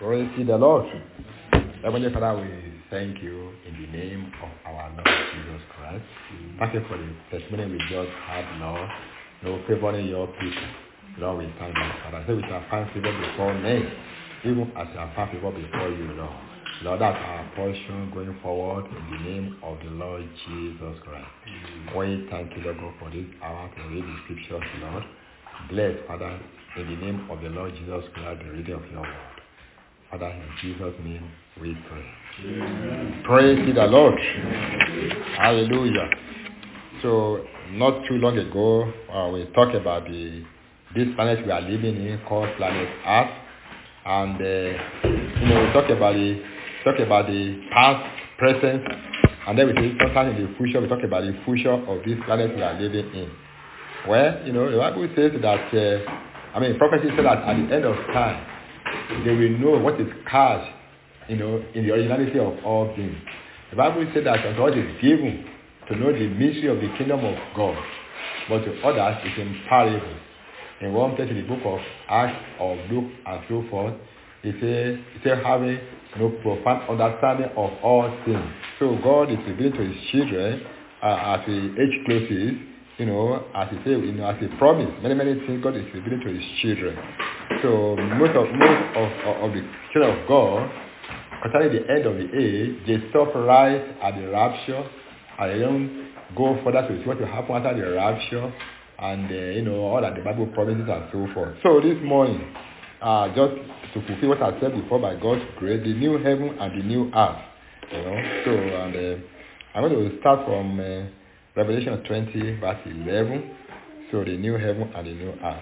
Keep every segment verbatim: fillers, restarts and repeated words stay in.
Praise the Lord. Heavenly Father, we thank you in the name of our Lord Jesus Christ. Thank you for the testimony we just had, Lord. No favoring your people. Lord, we thank you, Father. So we shall find favor before men, even as we have found favor before you, Lord. Lord, that's our portion going forward in the name of the Lord Jesus Christ. We thank you, Lord God, for this hour to read the scriptures, Lord. Bless, Father, in the name of the Lord Jesus Christ, the reading of your word. Father, in Jesus' name we pray. Amen. Praise the Lord. Hallelujah. So, not too long ago, uh, we talked about the this planet we are living in called planet Earth. And, uh, you know, we talked about the, talk about the past, present, and then we say sometimes in the future, we talk about the future of this planet we are living in. Well, you know, the Bible says that, uh, I mean, prophecy says that at the end of time, they will know what is cast, you know, in the originality of all things. The Bible says that unto us is given to know the mystery of the kingdom of God, but to others is in parables. In one place in the book of Acts of Luke and so forth, it says, it says having no profound understanding of all things. So God is revealing to his children uh, as the age closes, you know, as he said, you know, as he promised, many, many things God is revealing to his children. So most of most of, of, of the children of God, concerning the end of the age, they stop right at the rapture, and they don't go further to see what will happen after the rapture, and uh, you know, all that the Bible promises and so forth. So this morning, uh, just to fulfill what I said before, by God's grace, the new heaven and the new earth, you know. So and uh, I'm going to start from uh, Revelation twenty, verse eleven. So the new heaven and the new earth.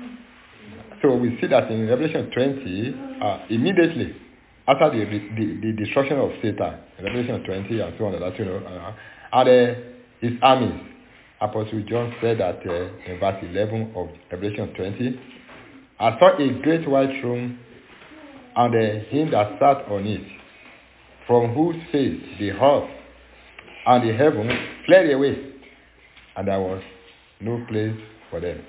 So we see that in Revelation twenty, uh, immediately after the, the the destruction of Satan, Revelation twenty and so on, that you know, uh, and uh, his armies. Apostle John said that uh, in verse eleven of Revelation twenty, I saw a great white throne, and uh, him that sat on it, from whose face the earth and the heaven fled away, and there was no place for them.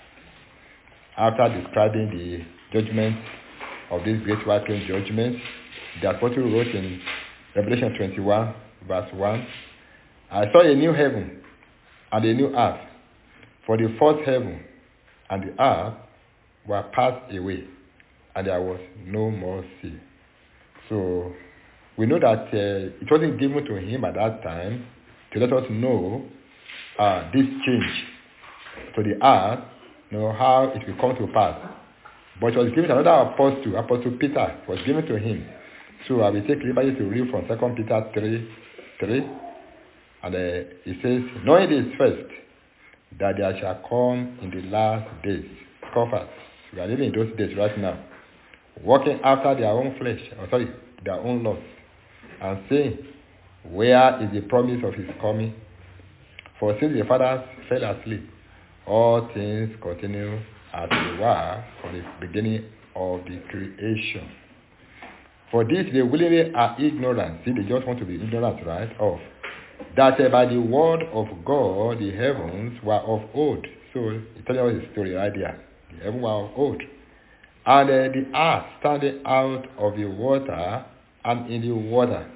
After describing the judgment of this great white throne judgment, the apostle wrote in Revelation twenty-one, verse one, I saw a new heaven and a new earth, for the first heaven and the earth were passed away, and there was no more sea. So we know that uh, it wasn't given to him at that time to let us know uh, this change to the earth, you know, how it will come to pass. But it was given to another apostle, Apostle Peter, was given to him. So I will take liberty to read from Second Peter three, three. And uh, it says, knowing this first, that there shall come in the last days scoffers. We are living in those days right now, walking after their own flesh, or sorry, their own lusts, and saying, where is the promise of his coming? For since the fathers fell asleep, all things continue as they were from the beginning of the creation. For this they willingly are ignorant. See, they just want to be ignorant, right? Of that uh, by the word of God the heavens were of old. So it tells us a story right there. The heavens were of old. And uh, the earth standing out of the water and in the water,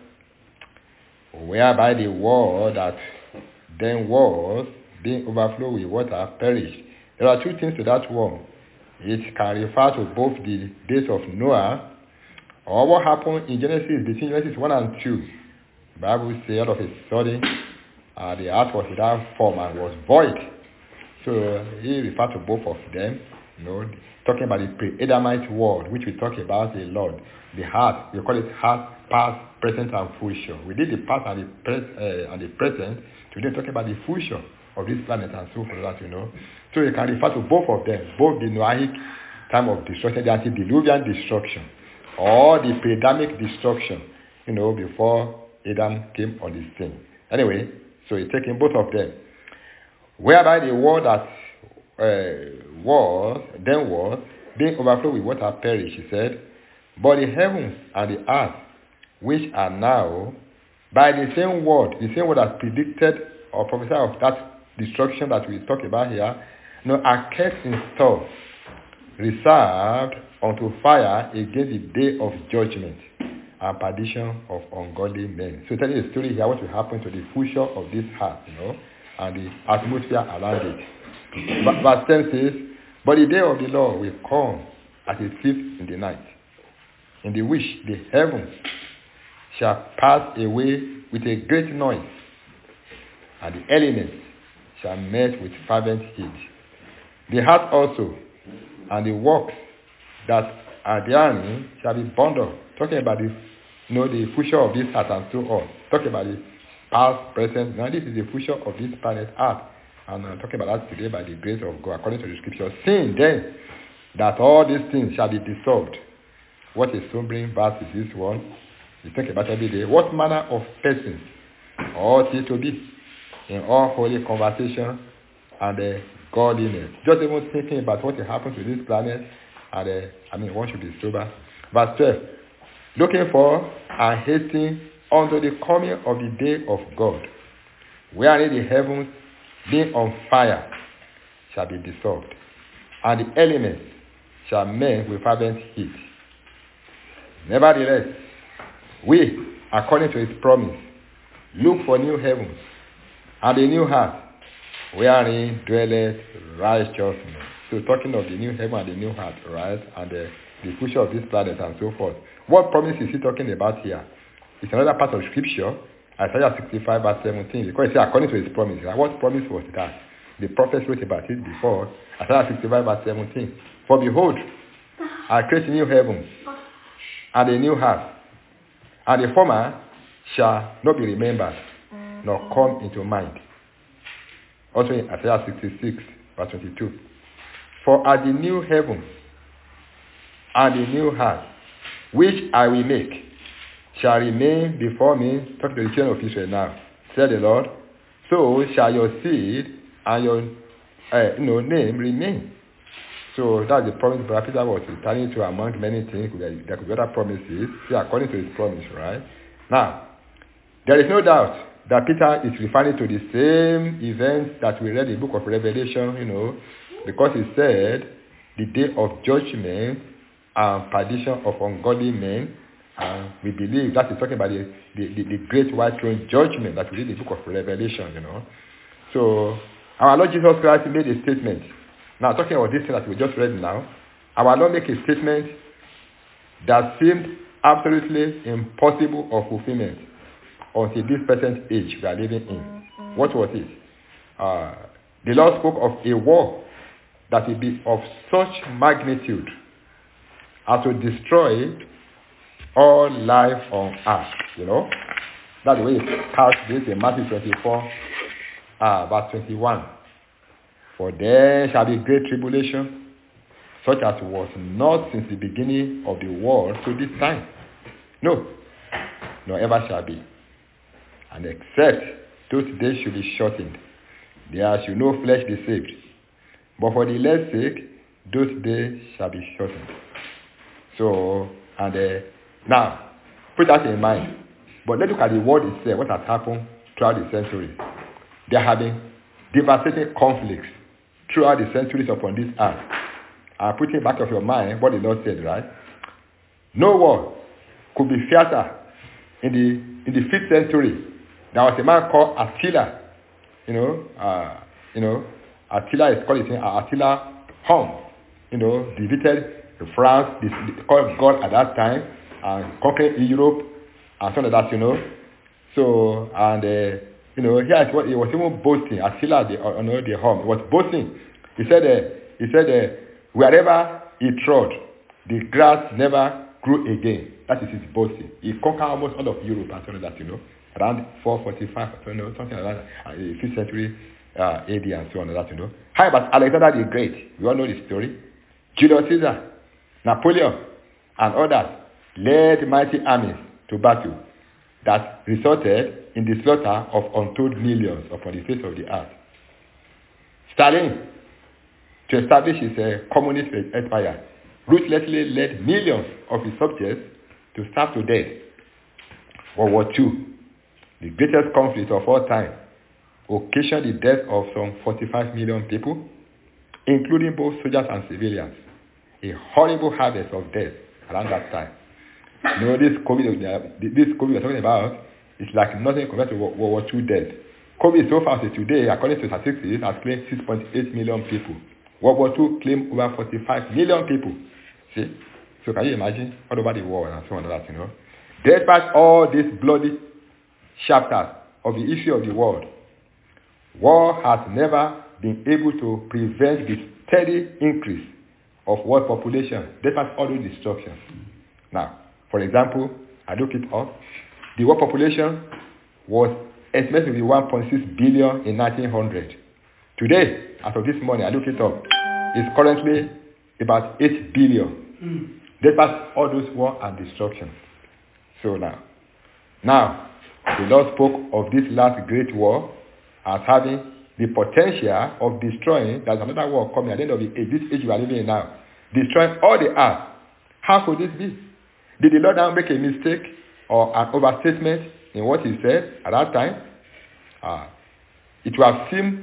whereby the world that then was, being overflowed with water, perished. There are two things to that one. It can refer to both the days of Noah, or what happened in Genesis, between Genesis one and two. The Bible says, out of a sudden, uh, the earth was without form and was void. So he referred to both of them, you know, talking about the pre-Adamite world, which we talk about a lot. The heart, we call it heart, past, present, and future. We did the past and the, pres- uh, and the present. Today, talking about the future of this planet and so forth, that you know. So you can refer to both of them, both the Noahic time of destruction, the antediluvian destruction, or the pre-Adamic destruction, you know, before Adam came on the scene. Anyway, so he's taking both of them. Whereby the world that uh, was, then was, being overflowed with water perished, he said, but the heavens and the earth, which are now, by the same word, the same word that predicted or prophesied of that destruction that we talk about here, you know, are kept in store, reserved unto fire against the day of judgment and perdition of ungodly men. So tell you a story here, what will happen to the future of this heart, you know, and the atmosphere around it. But verse ten says, but the day of the Lord will come as a thief in the night, in the which the heavens shall pass away with a great noise, and the elements shall melt with fervent heat. The heart also and the works that are therein shall be burned up. Talking about the, you know, the future of this heart and so on. Talking about the past, present. Now this is the future of this planet Earth. And I'm talking about that today by the grace of God, according to the scripture. Seeing then that all these things shall be dissolved. What a sobering verse is this one. You think about every day. What manner of persons ought ye to be in all holy conversation and uh, godliness? Just even thinking about what will happen to this planet, and uh, I mean, one should be sober. Verse twelve. Looking for and hastening unto the coming of the day of God, wherein the heavens being on fire shall be dissolved, and the elements shall melt with fervent heat. Nevertheless, we, according to his promise, look for new heavens and a new heart, wherein dwelleth righteousness. So talking of the new heaven and the new heart, right, and the, the future of this planet and so forth. What promise is he talking about here? It's another part of scripture, Isaiah sixty-five verse seventeen, because it says according to his promise. Now, what promise was that? The prophets wrote about it before, Isaiah sixty-five verse seventeen. For behold, I create a new heaven and a new heart, and the former shall not be remembered, nor come into mind. Also in Isaiah sixty-six verse twenty-two. For as the new heaven and the new heart, which I will make, shall remain before me, talking to the children of Israel now, said the Lord, so shall your seed and your uh, you know, name remain. So that's the promise Brother Peter was returning to among many things. There could be other promises. See, according to his promise, right? Now, there is no doubt that Peter is referring to the same events that we read in the book of Revelation, you know, because he said the day of judgment and perdition of ungodly men. And we believe that is talking about the, the, the, the great white throne judgment that we read in the book of Revelation, you know. So, our Lord Jesus Christ made a statement. Now, talking about this thing that we just read now, our Lord made a statement that seemed absolutely impossible of fulfillment until this present age we are living in. What was it? Uh, the Lord spoke of a war that will be of such magnitude as to destroy all life on earth, you know. That's the way it calls this in Matthew twenty-four, uh, verse twenty-one. For there shall be great tribulation, such as was not since the beginning of the world to this time. No, nor ever shall be. And except those days should be shortened, there should no flesh be saved. But for the elect's sake, those days shall be shortened. So, and uh, now, put that in mind. But let's look at the world itself, what has happened throughout the centuries. There have been devastating conflicts throughout the centuries upon this earth. And put in back of your mind what the Lord said, right? No war could be fiercer. In the in the fifth century, there was a man called Attila. You know, uh, you know, Attila is called it uh, Attila Hum. You know, defeated France, the, the called God at that time, and conquered Europe and so on like that, you know. So and uh, you know, here is what he was even boasting. Attila, the uh, you know, the Hum, he was boasting. He said, uh, he said, uh, wherever he trod, the grass never grew again. That is his boasting. He conquered almost all of Europe and so on like that, you know, around four forty-five, you know, something like that, uh, fifth century uh, A D and so on like that, you know. How about Alexander the Great? We all know the story. Julius Caesar, Napoleon, and others led mighty armies to battle that resulted in the slaughter of untold millions upon the face of the earth. Stalin, to establish his uh, communist empire, ruthlessly led millions of his subjects to starve to death. World War Two, the greatest conflict of all time, occasioned the death of some forty-five million people, including both soldiers and civilians. a horrible harvest of death around that time. You know, this COVID, this COVID we're talking about is like nothing compared to World War Two death. COVID so far today, according to statistics, has claimed six point eight million people. World War Two claimed over forty-five million people. See? So can you imagine all over the world and so on and that, you know? Despite all these bloody chapters of the history of the world, war has never been able to prevent the steady increase of world population despite all those destructions. Now, for example, I look it up. The world population was estimated to be one point six billion in nineteen hundred. Today, as of this morning, I look it up, it's currently about eight billion. Mm. Despite all those war and destruction. So now, now, the Lord spoke of this last great war as having the potential of destroying, there's another war coming at the end of the age, this age we are living in now, destroying all the earth. How could this be? Did the Lord now make a mistake or an overstatement in what he said at that time? Uh, it would have seemed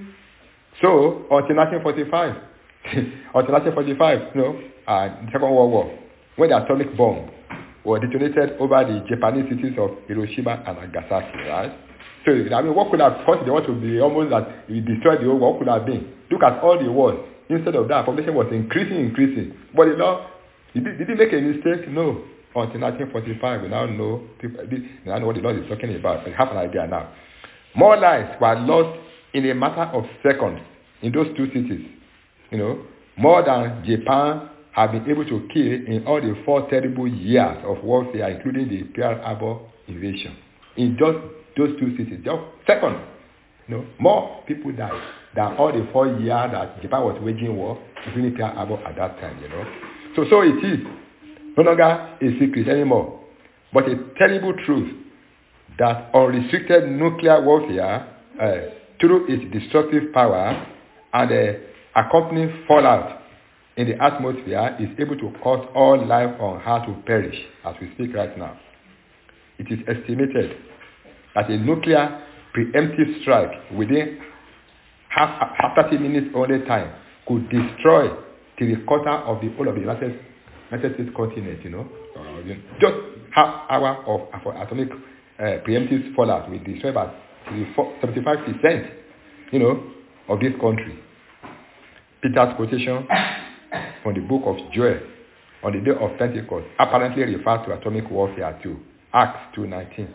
so until nineteen forty-five. until nineteen forty-five, you know, uh, the Second World War, when the atomic bomb was detonated over the Japanese cities of Hiroshima and Nagasaki, right? So, I mean, what could have caused the war to be almost that we destroyed the whole world? What could have been? Look at all the wars. Instead of that, population was increasing, increasing. But the Lord, did he, did he make a mistake? No. Until nineteen forty-five, we now know, people, we now know what the Lord is talking about. We have an idea now. More lives were lost in a matter of seconds in those two cities. You know, more than Japan have been able to kill in all the four terrible years of warfare, including the Pearl Harbor invasion. In just those two cities, just seconds, you know, more people died than all the four years that Japan was waging war, including Pearl Harbor at that time, you know. So, so it is no longer a secret anymore, but a terrible truth that unrestricted nuclear warfare, uh, through its destructive power and uh, accompanying fallout in the atmosphere, is able to cause all life on Earth to perish as we speak right now. It is estimated that a nuclear preemptive strike within half, half thirty minutes only time could destroy three quarter of the whole of the United, United States continent, you know. Uh, just half hour of, of atomic uh, preemptive fallout will destroy about seventy-five percent, you know, of this country. Peter's quotation from the book of Joel on the day of Pentecost apparently refers to atomic warfare too. Acts two nineteen.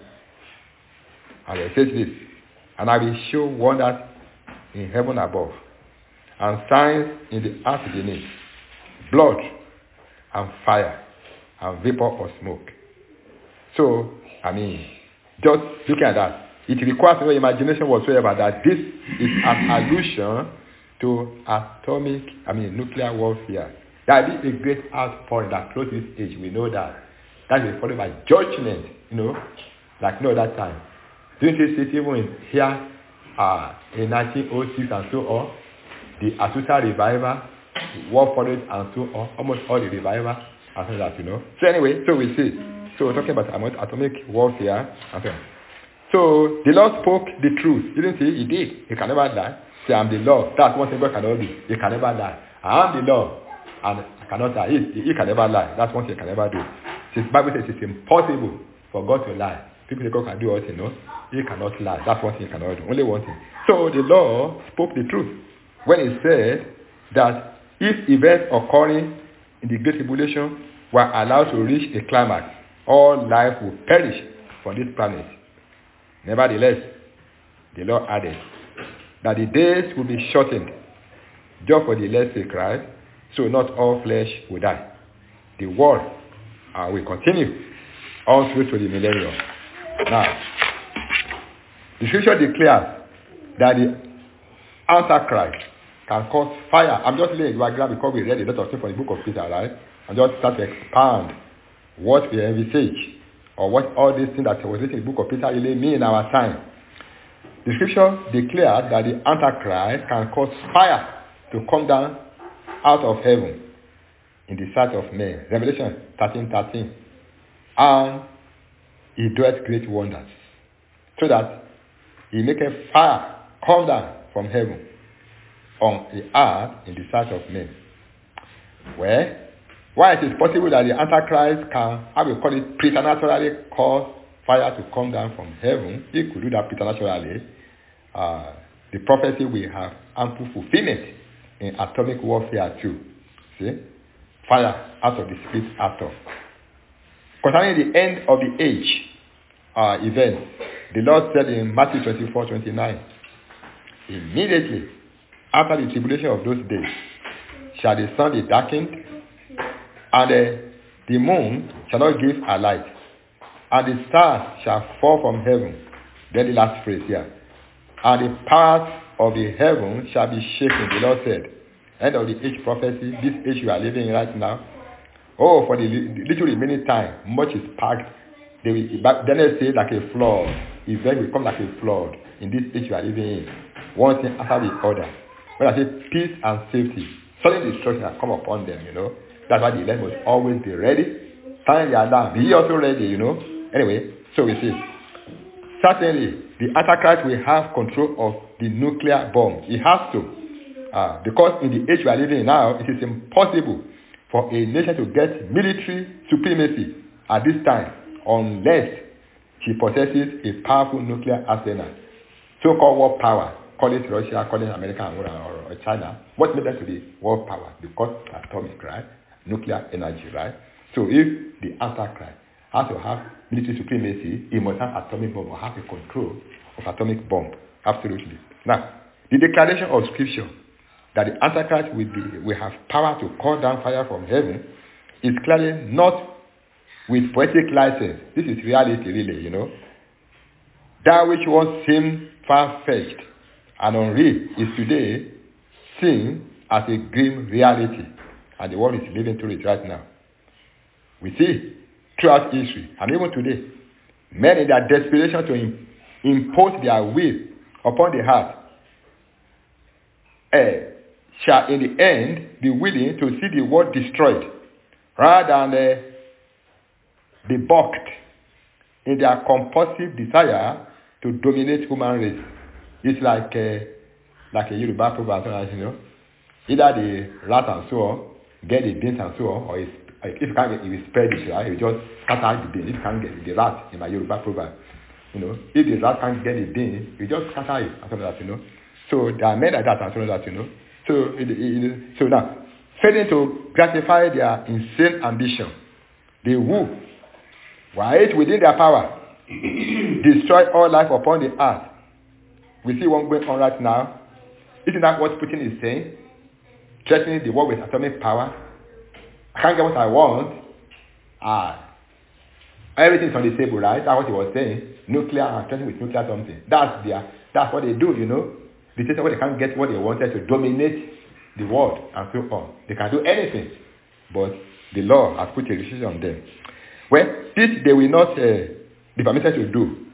And it says this, and I will show wonders in heaven above, and signs in the earth beneath, blood and fire and vapor of smoke. So, I mean, just looking at that, it requires no imagination whatsoever that this is an allusion to atomic, I mean, nuclear warfare. That is a great outpouring that close this age. We know that. That is followed by judgment, you know, like no other time. Don't you see even in here uh, in nineteen oh six and so on, the Azusa revival, war followed and so on, almost all the revival and so that, you know. So anyway, so we see. So we're talking about atomic warfare and so on. So the Lord spoke the truth. Didn't he? He did. He can never die. Say, I'm the Lord. That's one thing God cannot do. He can never lie. I am the Lord. And I cannot lie. He, he can never lie. That's one thing he can never do. The Bible says it's impossible for God to lie. People say God can do all things, no? He cannot lie. That's one thing he cannot do. Only one thing. So the Lord spoke the truth when he said that if events occurring in the Great Tribulation were allowed to reach a climax, all life will perish from this planet. Nevertheless, the Lord added that the days will be shortened just for the elect's sake, right? So not all flesh will die. The world uh, will continue all through to the millennium. Now, the scripture declares that the Antichrist can cause fire. I'm just laying background because we read a lot of things from the book of Peter, right? And just start to expand what we envisage or what all these things that was written in the book of Peter really mean in our time. The scripture declared that the Antichrist can cause fire to come down out of heaven in the sight of men. Revelation thirteen thirteen. And he doeth great wonders, so that he maketh fire come down from heaven on the earth in the sight of men. Well, Why it is possible that the Antichrist can, how we call it, preternaturally cause fire to come down from heaven. He could do that preternaturally. Uh, the prophecy will have ample fulfillment in atomic warfare too. See? Fire out of the split atom. Concerning the end of the age uh, event, the Lord said in Matthew twenty-four twenty-nine, immediately after the tribulation of those days shall the sun be darkened, and uh, the moon shall not give a light, and the stars shall fall from heaven. Then the last phrase here. And the powers of the heaven shall be shaken, the Lord said. End of the age prophecy, this age you are living in right now. Oh, for the little remaining time, much is packed. They will, Daniel says like a flood. Event will come like a flood in this age you are living in. One thing after the other. When I say peace and safety, sudden destruction has come upon them, you know. That's why the elect must always be ready. Sound the alarm. Be also ready, you know. Anyway, so we see. Certainly, the Antichrist will have control of the nuclear bomb. He has to. Uh, because in the age we are living in now, it is impossible for a nation to get military supremacy at this time unless she possesses a powerful nuclear arsenal. So-called world power, call it Russia, call it America or, or China. What made them to be world power? Because atomic, right? Nuclear energy, right? So if the Antichrist has to have military supremacy, he must have atomic bomb or have a control of atomic bomb. Absolutely. Now, the declaration of Scripture that the Antichrist will, be, will have power to call down fire from heaven is clearly not with poetic license. This is reality, really, you know. That which once seemed far-fetched and unreal is today seen as a grim reality, and the world is living through it right now. We see throughout history, and even today, men in their desperation to im- impose their will upon the heart uh, shall in the end be willing to see the world destroyed rather than uh, be balked in their compulsive desire to dominate human race. It's like uh, like a Yoruba proverb, you know. Either the rat and so on, get the beans and so on, or if you can't get, you will spread it, right? You just scatter the beans. If you can't get the rat in my Yoruba proverb, you know, if the rat can't get the beans, you just scatter it and so that, you know. So there are men like that and so that, you know. So it, it, it, so now, failing to gratify their insane ambition, they who, right within their power, destroy all life upon the earth. We see one going on right now. Isn't that what Putin is saying? Threatening the world with atomic power. I can't get what I want. Ah, everything's on the table, right? That's what he was saying. Nuclear and threatening with nuclear something. That's their, that's what they do, you know. They say when they can't get what they wanted to dominate the world and so on. They can do anything, but the law has put a restriction on them. Well, this they will not uh, be permitted to do.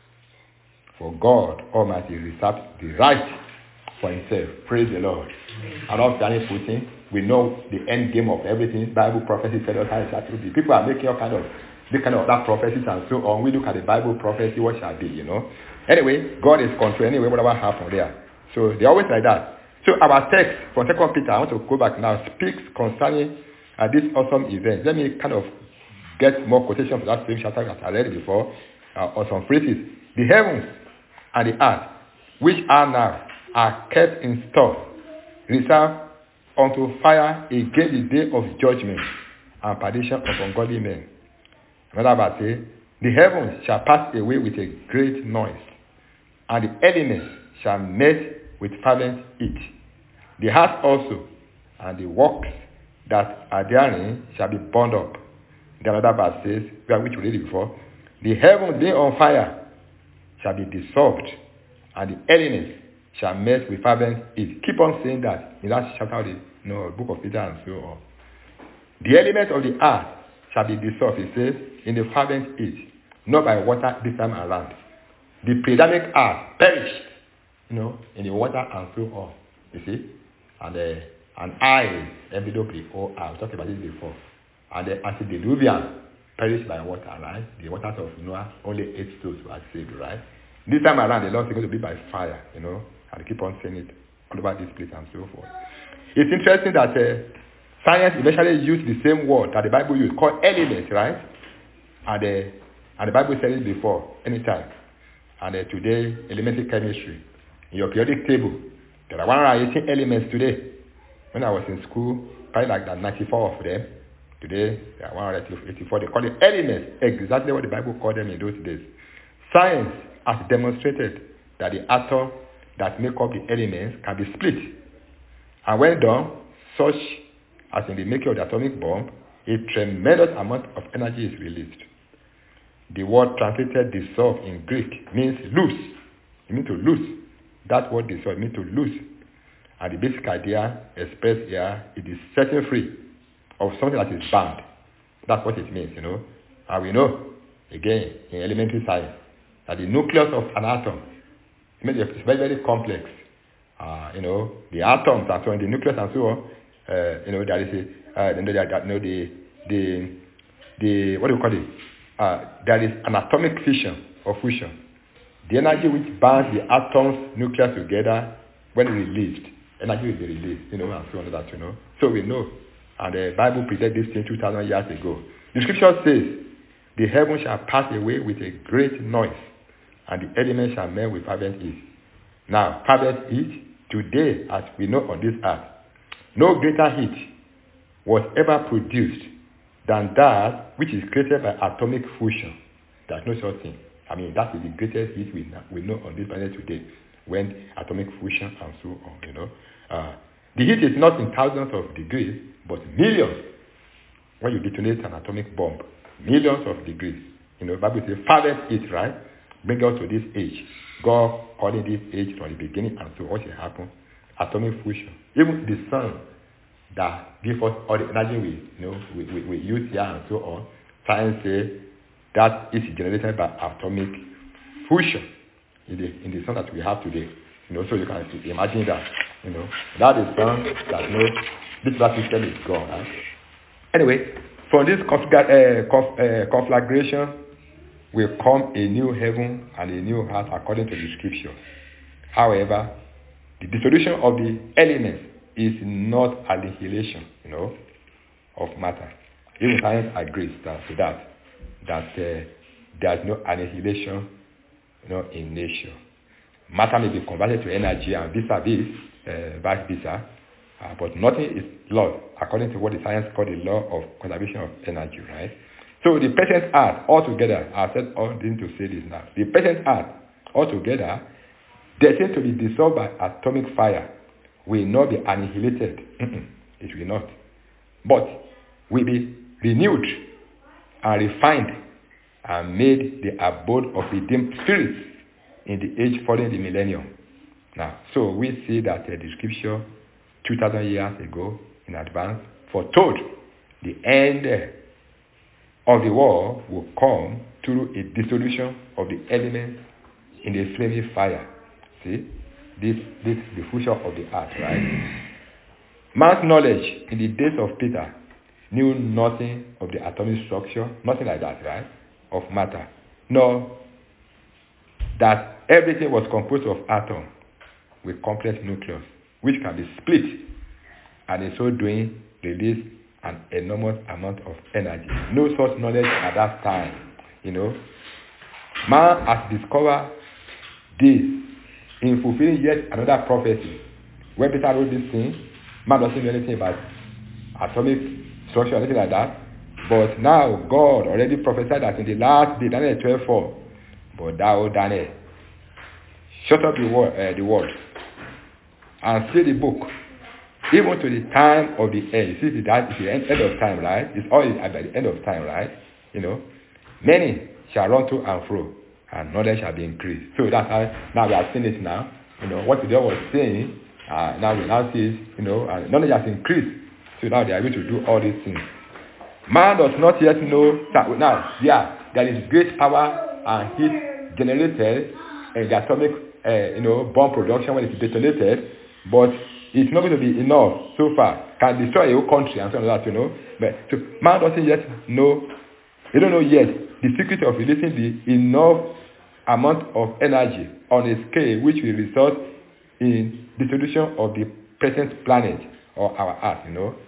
For God Almighty reserves the right for himself. Praise the Lord. And not standing Putin. We know the end game of everything. Bible prophecy tell us how it shall be. People are making all kind of this kind of that prophecies and so on. We look at the Bible prophecy, what shall be, you know. Anyway, God is control. Anyway, whatever happens there. So they're always like that. So our text from Second Peter, I want to go back now, speaks concerning uh, this awesome event. Let me kind of get more quotation for that same chapter that I read before, uh, or some phrases. The heavens and the earth, which are now, are kept in store, reserved unto fire against the day of judgment and perdition of ungodly men. Another verse says, the heavens shall pass away with a great noise, and the elements shall melt with fervent heat. The earth also and the works that are therein shall be burned up. The another verse says, which we read it before, the heavens being on fire shall be dissolved, and the elements shall melt with fervent heat. Keep on saying that in that chapter of the you know, book of Peter and so on. The elements of the earth shall be dissolved, it says, in the fervent heat, not by water this time around. The pre-Adamic earth perished, you know, in the water and so on. You see? And uh, and I evidently, oh, I've talked about this before. And the antediluvian perished by water, right? The waters of Noah, only eight souls were saved, right? This time around, the Lord is going to be by fire, you know, and keep on saying it all over this place and so forth. It's interesting that uh, Science eventually used the same word that the Bible used, called elements, right? And the, and the Bible said it before, anytime. And uh, today, elementary chemistry. In your periodic table, there are one hundred eighteen elements today. When I was in school, probably like that ninety-four of them. Today, there are one hundred eighty-four. They call it elements, exactly what the Bible called them in those days. Science has demonstrated that the atoms that make up the elements can be split. And when done, such as in the making of the atomic bomb, a tremendous amount of energy is released. The word translated dissolve in Greek means loose. It means to loose. That word dissolve means to loose. And the basic idea expressed here is the setting free of something that is bound. That's what it means, you know. And we know, again, in elementary science, that the nucleus of an atom is very, very complex. Uh, you know, the atoms and so on, the nucleus and so on, uh, you know, there is a, uh, you know, there, you know, the, the, the, what do you call it? Uh, there is an atomic fission or fusion. The energy which binds the atoms nucleus together, when released, energy will be released, you know, and so on that, you know. So we know, and the Bible predicted this thing two thousand years ago. The scripture says, the heavens shall pass away with a great noise, and the elements shall melt with fervent heat. Now, fervent heat, today, as we know on this earth, no greater heat was ever produced than that which is created by atomic fusion. There's no such thing. I mean, that is the greatest heat we, we know on this planet today, when atomic fusion and so on, you know. Uh, the heat is not in thousands of degrees, but millions. When you detonate an atomic bomb, millions of degrees. You know, the Bible says, fervent heat, right? Bring us to this age. God calling this age from the beginning, and so what will happen? Atomic fusion. Even the sun that gives us all the energy we, you know, we, we, we use here and so on, science says that is generated by atomic fusion in the, in the sun that we have today. You know, so you can imagine that, you know, that is sun that knows this battery system is gone, right? Anyway, from this conflag- uh, conf- uh, conflagration will come a new heaven and a new earth according to the scripture. However, the dissolution of the elements is not annihilation, you know, of matter. Even science agrees that, to that, that uh, there is no annihilation, you know, in nature. Matter may be converted to energy and vis-a-vis, uh, vice versa, uh, but nothing is lost according to what the science called the law of conservation of energy, right? So the present earth altogether, I said all didn't to say this now. The present earth altogether, destined to be dissolved by atomic fire, will not be annihilated. It will not. But will be renewed and refined and made the abode of redeemed spirits in the age following the millennium. Now, so we see that uh, the scripture two thousand years ago in advance foretold the end of the world will come through a dissolution of the elements in the flaming fire. See, this this is the future of the earth, right? Man's knowledge in the days of Peter knew nothing of the atomic structure, nothing like that, right? Of matter. No, that everything was composed of atoms with complex nucleus, which can be split, and in so doing release an enormous amount of energy. No such knowledge at that time, you know. Man has discovered this in fulfilling yet another prophecy. When Peter wrote this thing, man doesn't know anything about atomic structure or anything like that. But now God already prophesied that in the last day, Daniel twelve four, but thou, Daniel, shut up the word, uh, the word and seal the book, even to the time of the end. You see, that is the end, end of time, right? It's always at the end of time, right? You know, many shall run to and fro, and knowledge shall be increased. So that's how now we are seeing it now. You know, what the devil was saying, uh, now we now see it, you know, and knowledge has increased. So now they are able to do all these things. Man does not yet know that now, yeah, there is great power and heat generated in the atomic, uh, you know, bomb production when it's detonated, but it's not going to be enough so far. Can destroy a whole country and so on like that, you know. But so man doesn't yet know, they don't know yet the secret of releasing the enough amount of energy on a scale which will result in dissolution of the present planet or our earth, you know.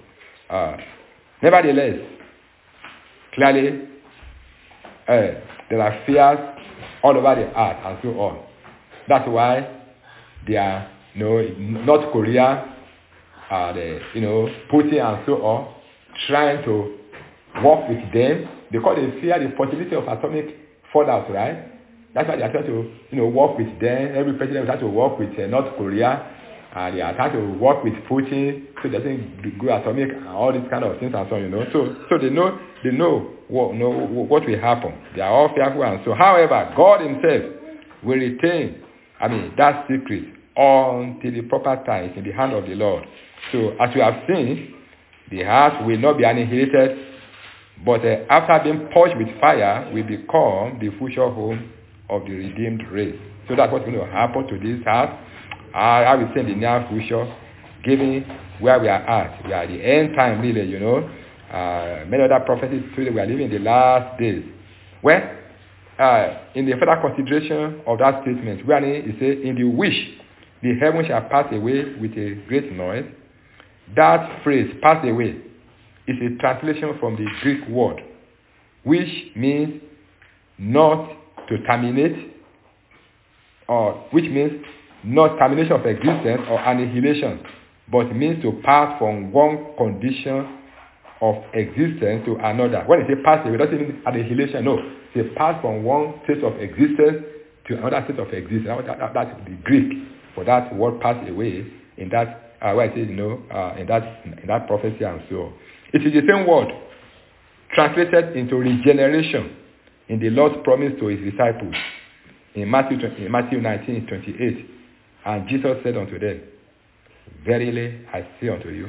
Uh, nevertheless, clearly, uh, there are fears all over the earth and so on. That's why they are, you know, North Korea, uh, the, you know, Putin and so on, trying to work with them because they fear the possibility of atomic fallout, right? That's why they are trying to, you know, work with them. Every president will try to work with uh, North Korea, and they are trying to work with Putin so they doesn't go atomic and all these kind of things and so on, you know. So, so they know, they know what, know what will happen. They are all fearful and so. However, God Himself will retain, I mean, that secret until the proper time is in the hand of the Lord. So, as we have seen, the house will not be annihilated, but uh, after being purged with fire, will become the future home of the redeemed race. So that's what's going to happen to this house. Uh, I will say in the near future, given where we are at. We are at the end time, really, you know. Uh, many other prophecies say that we are living in the last days. Well, uh, in the further consideration of that statement, where it says, in the which the heaven shall pass away with a great noise, that phrase, pass away, is a translation from the Greek word, which means not to terminate, or which means not termination of existence or annihilation, but means to pass from one condition of existence to another. When it says pass away, it doesn't mean annihilation, no. It pass from one state of existence to another state of existence. That, that, that's the Greek for that word pass away in that, uh, where it says, you know, uh, in that in that prophecy and so on. It is the same word translated into regeneration in the Lord's promise to His disciples in Matthew, in Matthew nineteen twenty-eight. And Jesus said unto them, verily I say unto you,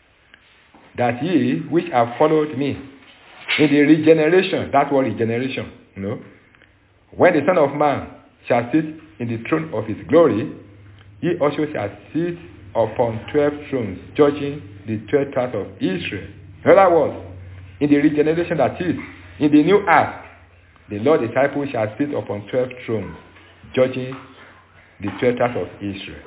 that ye which have followed me in the regeneration, that word regeneration, you know, when the Son of Man shall sit in the throne of His glory, ye also shall sit upon twelve thrones, judging the twelve tribes of Israel. In other words, in the regeneration that is, in the new earth, the Lord disciples shall sit upon twelve thrones, judging the twelve tribes of Israel.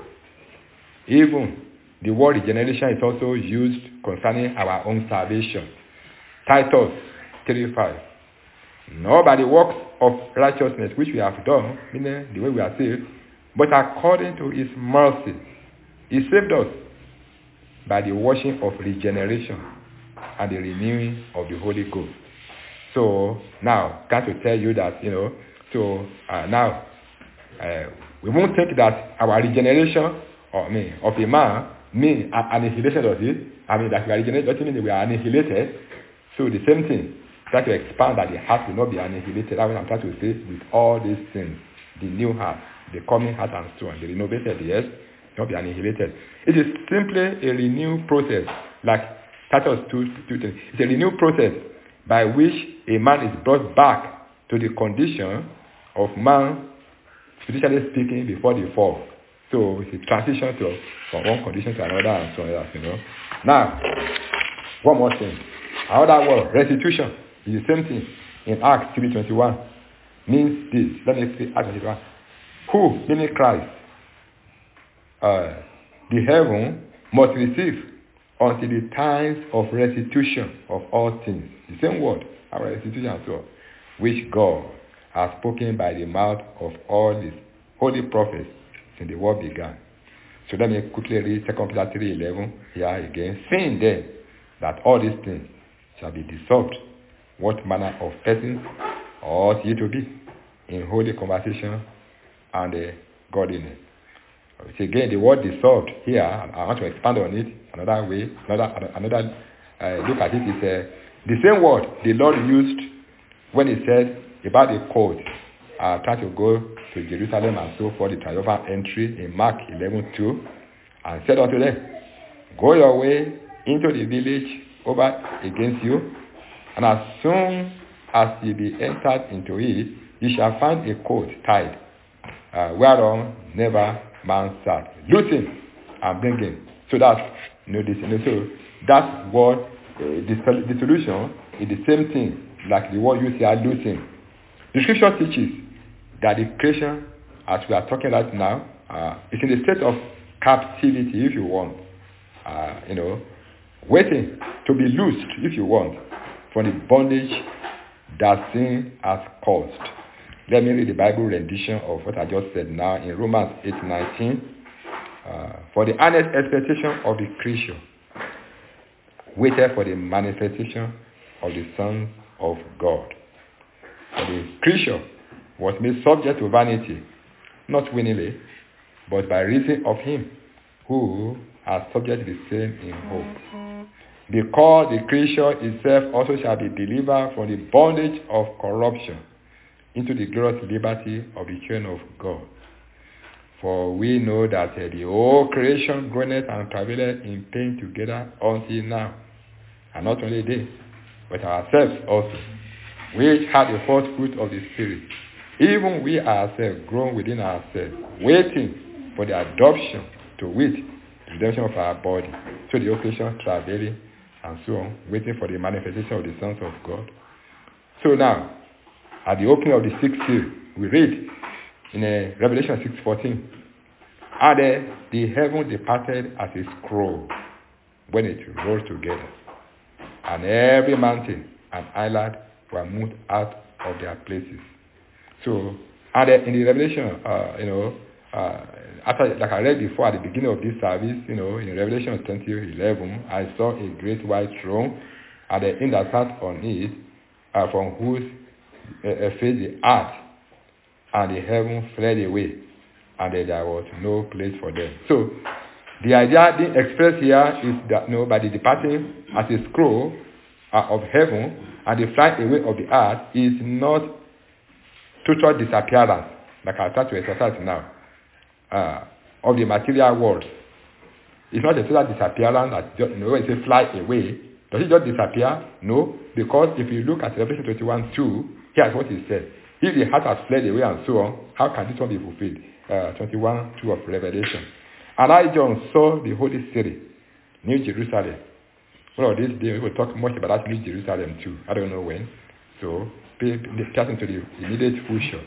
Even the word regeneration is also used concerning our own salvation. Titus three five. Not by the works of righteousness which we have done, meaning the way we are saved, but according to His mercy, He saved us by the washing of regeneration and the renewing of the Holy Ghost. So now, got to tell you that, you know, so uh, now, uh, we won't think that our regeneration, or I mean, of a man, mean annihilation of it. I mean, that we are regenerated doesn't mean that we are annihilated. So the same thing, try to expand that the heart will not be annihilated. That's what I'm trying to say with all these things. The new heart, the coming heart and so on. The renovated, yes, not be annihilated. It is simply a renewed process, like Titus two, two, two. It's a renewed process by which a man is brought back to the condition of man, spiritually speaking, before the fall. So it's a transition to, from one condition to another and so on, you know. Now, one more thing. Another word, restitution, is the same thing in Acts three twenty-one. Means this. Let me see Acts twenty-one. Who, meaning Christ, uh, the heaven must receive until the times of restitution of all things. The same word, our restitution and so on, which God has spoken by the mouth of all His holy prophets since the world began. So let me quickly read Second Peter three eleven here again. Saying then that all these things shall be dissolved, what manner of persons ought ye to be in holy conversation and uh, godliness? So again, the word dissolved here, I want to expand on it another way, another another uh, look at it is uh, the same word the Lord used when He said about the colt uh, trying to go to Jerusalem and so forth, the triumphal entry in Mark eleven two, and said unto them, go your way into the village over against you, and as soon as ye be entered into it, ye shall find a colt tied, uh, whereon never man sat. Loose him and bring him. So that, you know, this, you know, so that word, uh, the, the solution is the same thing like the word used here, loose him. The scripture teaches that the creation, as we are talking right now, uh, is in a state of captivity, if you want. Uh, you know, waiting to be loosed, if you want, from the bondage that sin has caused. Let me read the Bible rendition of what I just said now in Romans eight nineteen. Uh, for the earnest expectation of the creature waited for the manifestation of the sons of God. For the creature was made subject to vanity, not willingly, but by reason of him who are subject to the same in hope. Because the creature itself also shall be delivered from the bondage of corruption into the glorious liberty of the children of God. For we know that uh, the whole creation groaneth and travaileth in pain together until now. And not only this, but ourselves also, which have the first fruit of the Spirit, even we ourselves grown within ourselves, waiting for the adoption, to wit, the redemption of our body. So the whole creation travailing and so on, waiting for the manifestation of the sons of God. So now, at the opening of the sixth seal, we read in uh, Revelation six fourteen, and uh, the heaven departed as a scroll when it rolled together, and every mountain and island were moved out of their places. So, and uh, in the Revelation, uh, you know, uh, after, like I read before at the beginning of this service, you know, in Revelation twenty eleven, I saw a great white throne, and the him that sat on it, uh, from whose uh, face the earth and the heaven fled away, and there was no place for them. So, the idea being expressed here is that, you know, by the departing as a scroll uh, of heaven and the flying away of the earth is not total disappearance, like I start to exercise now, uh, of the material world. It's not a total disappearance that just, you know, when it says fly away, does it just disappear? No, because if you look at Revelation twenty-one two, here's what he said. If the heart has fled away and so on, how can this one be fulfilled? Uh, twenty-one two of Revelation. And I, John, saw the holy city, New Jerusalem. One of these days, we will talk much about that New Jerusalem too. I don't know when. So, pay attention to the immediate future.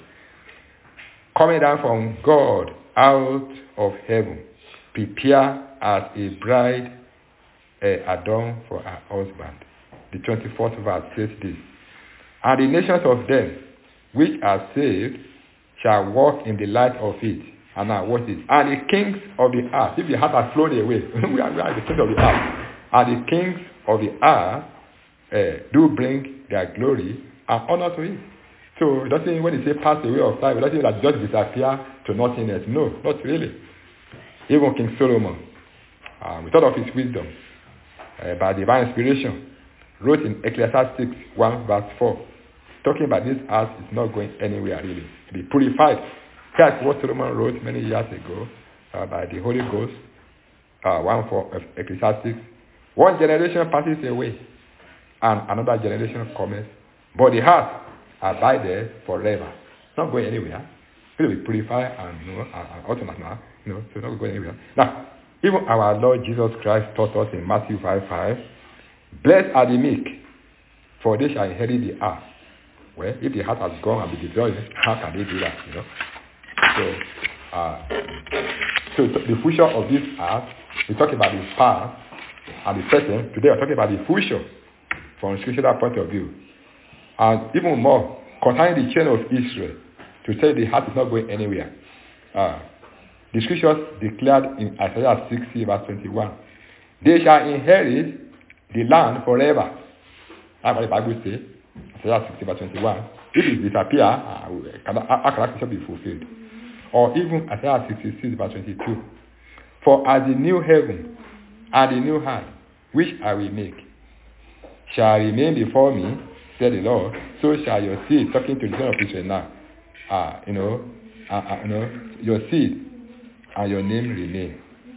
Coming down from God out of heaven, prepare as a bride uh, adorned for her husband. The twenty-fourth verse says this. And the nations of them which are saved shall walk in the light of it. And now what is? And the kings of the earth, if the heart has flown away, we, are, we are the kings of the earth. And the kings of the earth uh, do bring their glory and honor to it. So it doesn't mean when it says pass away of time, it doesn't mean that just disappear to nothingness. No, not really. Even King Solomon, uh, with all of his wisdom, uh, by divine inspiration, wrote in Ecclesiastes six one verse four, talking about this earth is not going anywhere really. To be purified. That's what Solomon wrote many years ago uh, by the Holy Ghost, uh, one for Ecclesiastes. One generation passes away, and another generation comes, but the heart abideth forever. It's not going anywhere. It will be purified and, you know, and ultimate now, you know, so it's not going anywhere. Now, even our Lord Jesus Christ taught us in Matthew five five, blessed are the meek, for they shall inherit the earth. Well, if the heart has gone and be destroyed, how can they do that, you know? So, uh, so the future of this earth, we talk about the past and the present. Today we're talking about the future from a scriptural point of view. And even more, concerning the children of Israel, to say the heart is not going anywhere. Uh, the scriptures declared in Isaiah sixty verse twenty-one, they shall inherit the land forever. That's what the Bible says. Isaiah sixty verse twenty-one. If it disappear, uh, how can that scripture be fulfilled? Or even Isaiah sixty-six verse twenty-two. For as the new heaven and the new earth, which I will make, shall remain before me, said the Lord, so shall your seed, talking to the son of Israel now, uh, you know, uh, uh, you know, your seed and your name remain.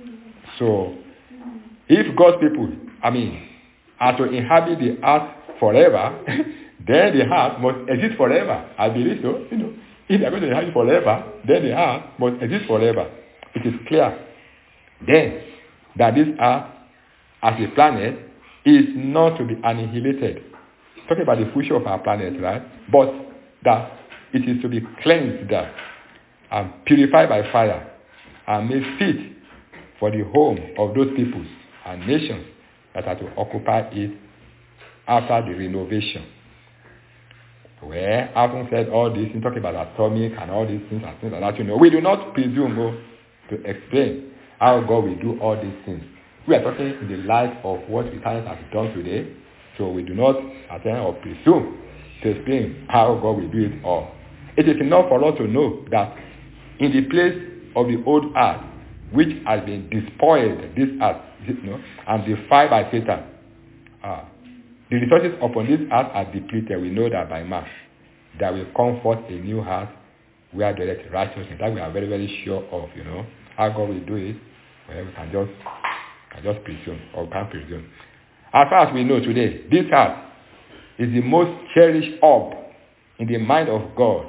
So, if God's people, I mean, are to inhabit the earth forever, then the earth must exist forever. I believe so. You know, if they are going to inhabit forever, then the earth must exist forever. It is clear then that this earth, as a planet, is not to be annihilated. Talking about the future of our planet, right? But that it is to be cleansed and purified by fire and made fit for the home of those peoples and nations that are to occupy it after the renovation. Where having said all this, in talking about atomic and all these things and things like that, you know, we do not presume oh, to explain how God will do all these things. We are talking in the light of what the science has done today, so we do not attempt or presume to explain how God will do it all. It is enough for us to know that in the place of the old earth, which has been despoiled, this earth, you know, and defiled by Satan, uh, the resources upon this earth are depleted. We know that by March, that will come forth a new heart where there is righteousness. That we are very, very sure of, you know. How God will do it, well, we can just, can just presume, or can presume. As far as we know today, this heart is the most cherished orb in the mind of God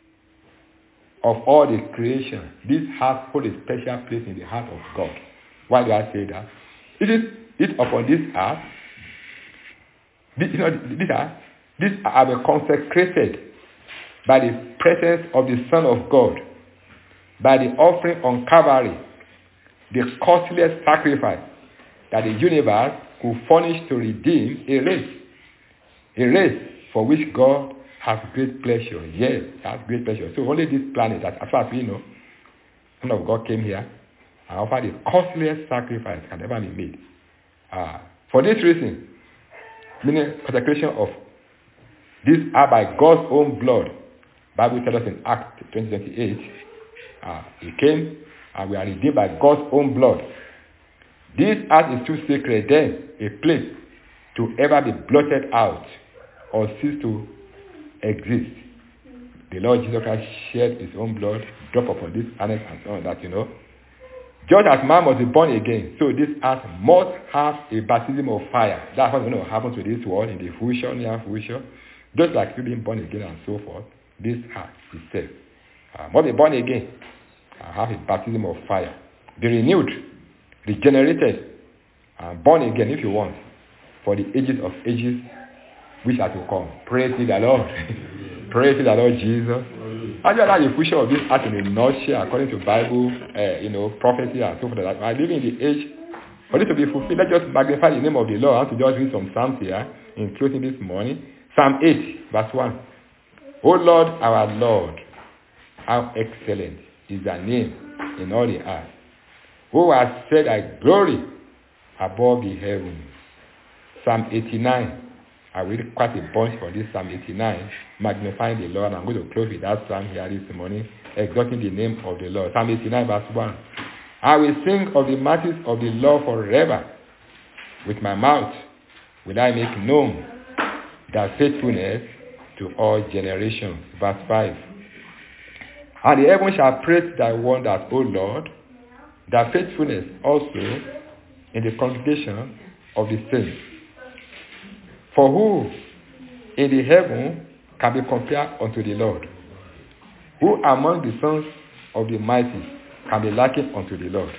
of all the creation. This heart holds a special place in the heart of God. Why do I say that? It is it upon this heart. This, you know, these are these are been consecrated by the presence of the Son of God, by the offering on Calvary, the costliest sacrifice that the universe could furnish to redeem a race, a race for which God has great pleasure. Yes, has great pleasure. So only this planet, as far as we know, Son of God came here and offered the costliest sacrifice can ever be made. Uh, for this reason, meaning consecration of this are by God's own blood. Bible tells us in Acts twenty twenty-eight, uh, he came and we are redeemed by God's own blood. This earth is too sacred then, a place to ever be blotted out or cease to exist. The Lord Jesus Christ shed his own blood, drop upon this earth and so on that, you know. Just as man must be born again, so this earth must have a baptism of fire. That's what's going to happen to this world in the future, near future. Just like you being born again and so forth, this earth itself uh, must be born again and have a baptism of fire. Be renewed, regenerated, and born again if you want, for the ages of ages which are to come. Praise the Lord. Praise the Lord Jesus. And you are the future of this earth in a nutshell, according to Bible, uh, you know, prophecy and so forth. I live in the age for this to be fulfilled. Let's just magnify the name of the Lord. I want to just read some Psalms here in closing this morning. Psalm eight, verse one. O Lord, our Lord, how excellent is thy name in all the earth. Who has set thy glory above the heavens. Psalm eighty-nine. I will read quite a bunch for this Psalm eighty-nine, magnifying the Lord. I'm going to close with that Psalm here this morning, exalting the name of the Lord. Psalm eighty-nine, verse one. I will sing of the mercies of the Lord forever. With my mouth will I make known thy faithfulness to all generations. Verse five. And the heavens shall praise thy wonders, O Lord, thy faithfulness also in the congregation of the saints. For who in the heaven can be compared unto the Lord? Who among the sons of the mighty can be likened unto the Lord?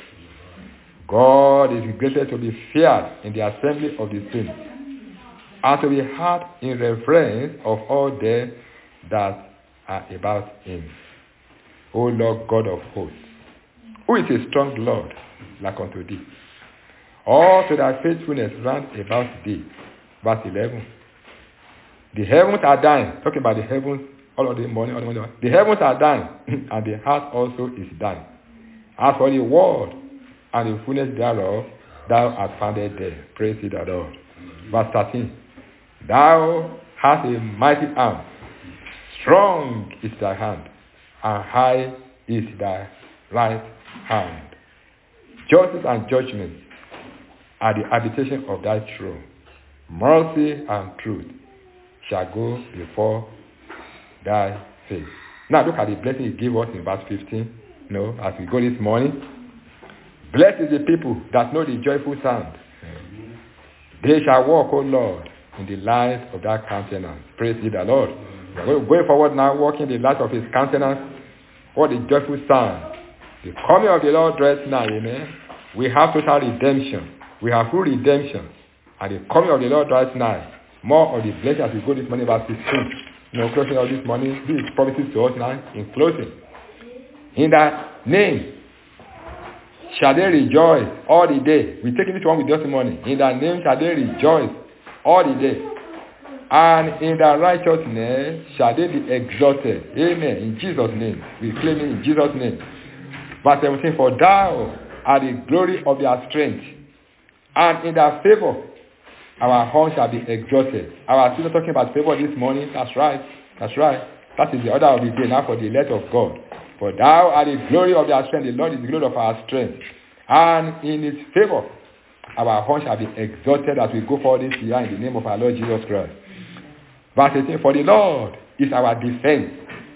God is greater to be feared in the assembly of the saints, and to be heard in reverence of all them that are about him. O Lord God of hosts, who is a strong Lord like unto thee? All to thy faithfulness round about thee. Verse eleven. The heavens are thine. Talking about the heavens all of the morning, all the morning. The heavens are thine, and the earth also is thine. As for the world and the fullness thereof, thou art founded there. Praise the Lord. Verse thirteen. Thou hast a mighty arm. Strong is thy hand, and high is thy right hand. Justice and judgment are the habitation of thy throne. Mercy and truth shall go before thy face. Now look at the blessing he gave us in verse fifteen. You know, as we go this morning. Blessed is the people that know the joyful sound. They shall walk, O Lord, in the light of thy countenance. Praise ye the Lord. We're going forward now, walking in the light of his countenance. What the joyful sound. The coming of the Lord draweth nigh, amen. We have total redemption. We have full redemption. And the coming of the Lord draweth nigh. More of the blessing as we go this morning, verse sixteen. You know, closing of this morning, this promises to us now in closing. In the name shall they rejoice all the day. We take each one with testimony. In thy name shall they rejoice all the day. And in thy righteousness shall they be exalted. Amen. In Jesus' name. We claim it in Jesus' name. Verse seventeen, for thou art the glory of their strength, and in thy favor our horn shall be exalted. Our sister talking about favor this morning. That's right. That's right. That is the order of the day now for the elect of God. For thou art the glory of their strength. The Lord is the glory of our strength. And in his favor our horn shall be exalted as we go forward this year in the name of our Lord Jesus Christ. Verse eighteen, for the Lord is our defense,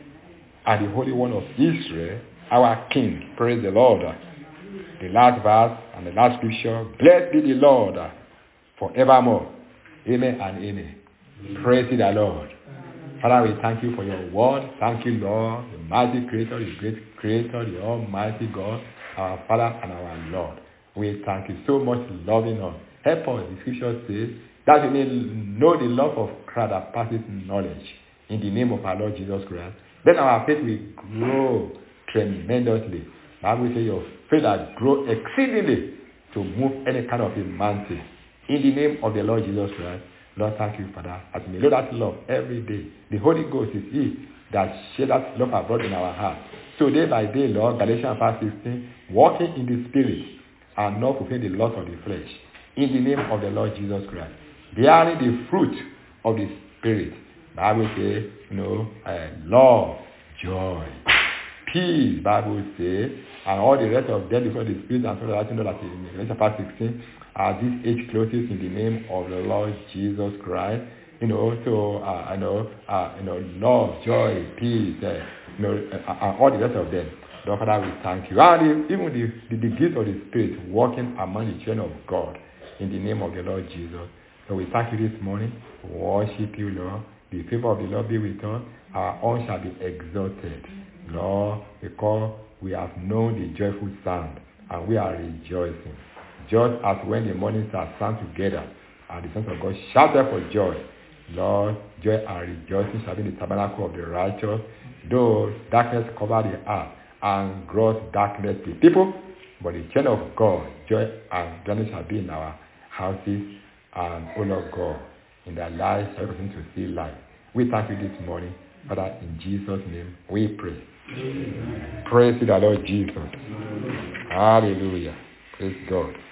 and the Holy One of Israel our King. Praise the Lord. The last verse and the last scripture. Blessed be the Lord forevermore. Amen and amen. Amen. Praise the Lord. Father, we thank you for your word. Thank you, Lord, the mighty creator, the great creator, the almighty God, our Father and our Lord. We thank you so much for loving us. Help us, the scripture says, that we may know the love of Christ that passes knowledge. In the name of our Lord Jesus Christ. Then our faith will grow tremendously. Bible says your faith will grow exceedingly to move any kind of a mountain. In the name of the Lord Jesus Christ, Lord, thank you, Father, as we know that love every day. The Holy Ghost is He that shed that love abroad in our heart. So day by day, Lord, Galatians five sixteen, walking in the Spirit and not fulfilling the lust of the flesh. In the name of the Lord Jesus Christ. Bearing the fruit of the Spirit. Bible says, you know, uh, love, joy, peace, Bible says, and all the rest of them because the Spirit and so that you know that in Galatians five sixteen, as this age closes in the name of the Lord Jesus Christ, you know, so uh, I know, uh, you know, love, joy, peace, uh, you know, uh, uh, all the rest of them. Lord Father, we thank you. And the, even the, the, the gift of the Spirit working among the children of God in the name of the Lord Jesus. So we thank you this morning. Worship you, Lord. The favor of the Lord be with us. Our own shall be exalted, Lord, because we have known the joyful sound and we are rejoicing. Just as when the morning stars sang together and the sons of God shouted for joy, Lord, joy and rejoicing shall be in the tabernacle of the righteous, though darkness cover the earth and gross darkness the people, but the children of God, joy and gladness shall be in our houses, and O Lord God, in their lives shall continue to see life. We thank you this morning, Father, in Jesus' name we pray. Amen. Praise the Lord Jesus. Amen. Hallelujah. Praise God.